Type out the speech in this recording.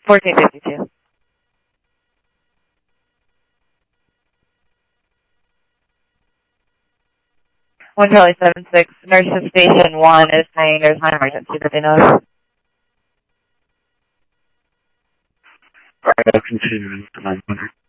1452. 1 Charlie 76, nurses station 1 is saying there's an emergency that they know of. Alright, I'll continue to 900.